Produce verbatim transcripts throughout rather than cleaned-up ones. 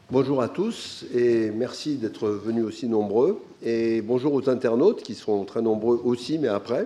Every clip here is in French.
Bonjour à tous et merci d'être venus aussi nombreux. Et bonjour aux internautes qui seront très nombreux aussi, mais après.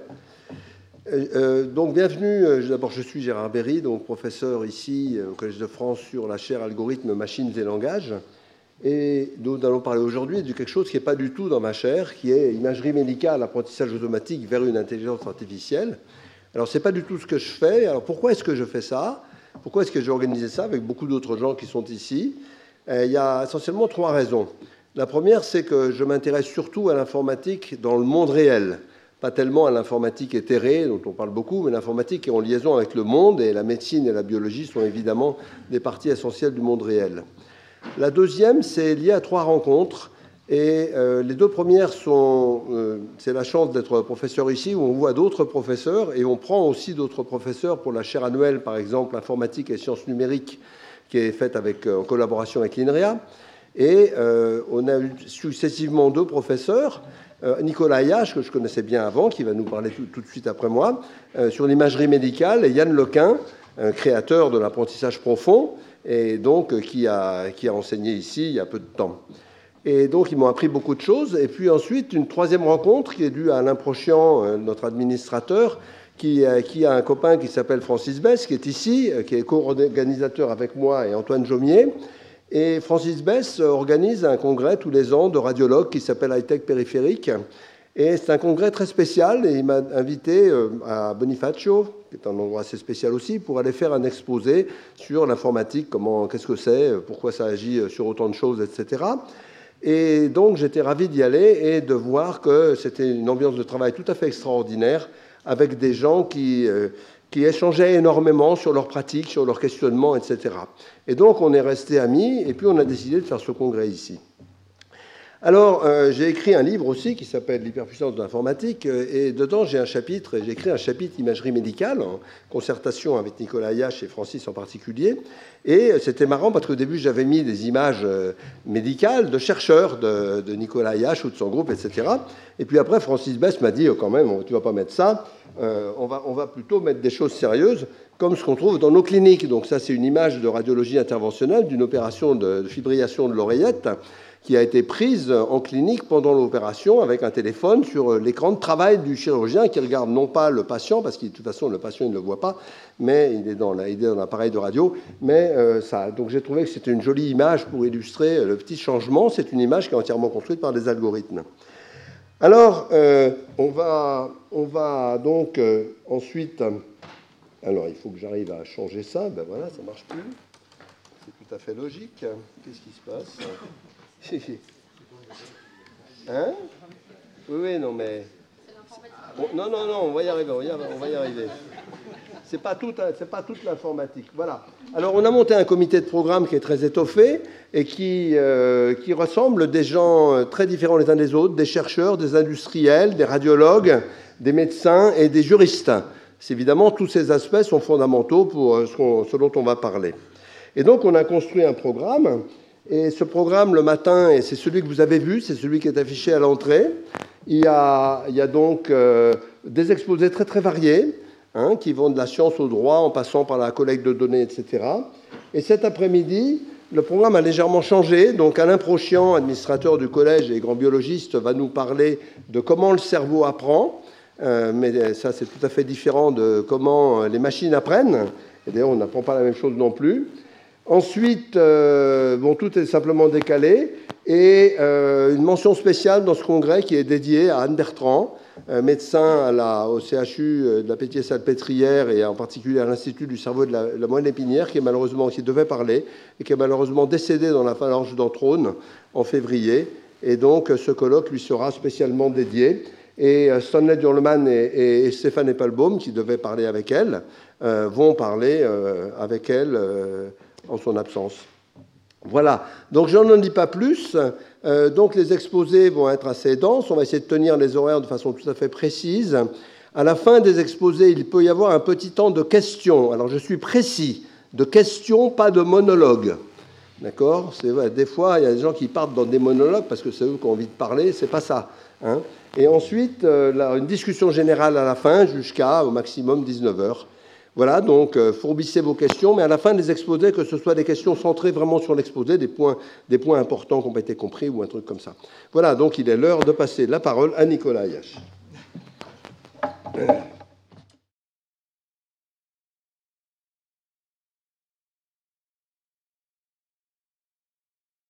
Euh, donc bienvenue, d'abord je suis Gérard Berry, donc professeur ici au Collège de France sur la chaire Algorithmes, Machines et Langages. Et nous allons parler aujourd'hui de quelque chose qui n'est pas du tout dans ma chaire, qui est imagerie médicale, apprentissage automatique vers une intelligence artificielle. Alors c'est pas du tout ce que je fais. Alors pourquoi est-ce que je fais ça? Pourquoi est-ce que j'ai organisé ça avec beaucoup d'autres gens qui sont ici? Il y a essentiellement trois raisons. La première, c'est que je m'intéresse surtout à l'informatique dans le monde réel, pas tellement à l'informatique éthérée, dont on parle beaucoup, mais l'informatique est en liaison avec le monde, et la médecine et la biologie sont évidemment des parties essentielles du monde réel. La deuxième, c'est lié à trois rencontres, et euh, les deux premières sont, euh, c'est la chance d'être professeur ici, où on voit d'autres professeurs, et on prend aussi d'autres professeurs pour la chaire annuelle, par exemple, informatique et sciences numériques, qui est faite avec, en collaboration avec l'INRIA. Et euh, on a eu successivement deux professeurs, euh, Nicolas Ayache, que je connaissais bien avant, qui va nous parler tout, tout de suite après moi, euh, sur l'imagerie médicale, et Yann Lequin, un créateur de l'apprentissage profond, et donc qui a, qui a enseigné ici il y a peu de temps. Et donc ils m'ont appris beaucoup de choses. Et puis ensuite, une troisième rencontre qui est due à Alain Prochian, euh, notre administrateur, Qui, qui a un copain qui s'appelle Francis Besse, qui est ici, qui est co-organisateur avec moi et Antoine Jaumier. Et Francis Besse organise un congrès tous les ans de radiologues qui s'appelle High-Tech Périphérique. Et c'est un congrès très spécial. Et il m'a invité à Bonifacio, qui est un endroit assez spécial aussi, pour aller faire un exposé sur l'informatique, comment, qu'est-ce que c'est, pourquoi ça agit sur autant de choses, et cetera. Et donc j'étais ravi d'y aller et de voir que c'était une ambiance de travail tout à fait extraordinaire, avec des gens qui, euh, qui échangeaient énormément sur leurs pratiques, sur leurs questionnements, et cetera. Et donc, on est restés amis, et puis on a décidé de faire ce congrès ici. Alors, euh, j'ai écrit un livre aussi qui s'appelle « L'hyperpuissance de l'informatique », et dedans, j'ai un chapitre, j'ai écrit un chapitre imagerie médicale, en concertation avec Nicolas Ayache et Francis en particulier. Et c'était marrant parce qu'au début, j'avais mis des images médicales de chercheurs de, de Nicolas Ayache ou de son groupe, et cetera. Et puis après, Francis Besse m'a dit, oh, quand même, tu ne vas pas mettre ça, euh, on, va, on va plutôt mettre des choses sérieuses, comme ce qu'on trouve dans nos cliniques. Donc ça, c'est une image de radiologie interventionnelle d'une opération de, de fibrillation de l'oreillette, qui a été prise en clinique pendant l'opération avec un téléphone sur l'écran de travail du chirurgien qui regarde non pas le patient, parce que de toute façon le patient il ne le voit pas, mais il est dans l'appareil de radio. Mais euh, ça, donc j'ai trouvé que c'était une jolie image pour illustrer le petit changement. C'est une image qui est entièrement construite par des algorithmes. Alors, euh, on, va, on va donc euh, ensuite... Alors, il faut que j'arrive à changer ça. Ben voilà, ça ne marche plus. C'est tout à fait logique. Qu'est-ce qui se passe ? Hein? Oui, oui, non, mais... Bon, non, non, non, on va y arriver, on va y arriver. On va y arriver. C'est pas tout, c'est pas toute l'informatique. Voilà. Alors, on a monté un comité de programme qui est très étoffé et qui, euh, qui rassemble des gens très différents les uns des autres, des chercheurs, des industriels, des radiologues, des médecins et des juristes. C'est évidemment, tous ces aspects sont fondamentaux pour ce, qu'on, ce dont on va parler. Et donc, on a construit un programme. Et ce programme, le matin, et c'est celui que vous avez vu, c'est celui qui est affiché à l'entrée. Il y a, il y a donc euh, des exposés très, très variés, hein, qui vont de la science au droit, en passant par la collecte de données, et cetera. Et cet après-midi, le programme a légèrement changé. Donc, Alain Prochian, administrateur du collège et grand biologiste, va nous parler de comment le cerveau apprend. Euh, mais ça, c'est tout à fait différent de comment les machines apprennent. Et d'ailleurs, on n'apprend pas la même chose non plus. Ensuite, euh, bon, tout est simplement décalé, et euh, une mention spéciale dans ce congrès qui est dédiée à Anne Bertrand, euh, médecin à la, au C H U de la Pitié-Salpêtrière et en particulier à l'Institut du cerveau de la, la moelle épinière, qui est malheureusement, qui devait parler, et qui est malheureusement décédé dans la phalange d'Entrône en février. Et donc, ce colloque lui sera spécialement dédié. Et Stanley Durleman et, et, et Stéphane Eppelbaum, qui devaient parler avec elle, euh, vont parler euh, avec elle euh, en son absence. Voilà, donc je n'en dis pas plus. Euh, donc les exposés vont être assez denses. On va essayer de tenir les horaires de façon tout à fait précise. À la fin des exposés, il peut y avoir un petit temps de questions. Alors je suis précis, de questions, pas de monologues. D'accord ? C'est vrai, des fois, il y a des gens qui partent dans des monologues parce que c'est eux qui ont envie de parler. C'est pas ça. Hein ? Et ensuite, euh, là, une discussion générale à la fin jusqu'à au maximum dix-neuf heures. Voilà, donc euh, fourbissez vos questions, mais à la fin des exposés, que ce soit des questions centrées vraiment sur l'exposé, des points, des points importants qui n'ont pas été compris ou un truc comme ça. Voilà, donc il est l'heure de passer la parole à Nicolas Ayache.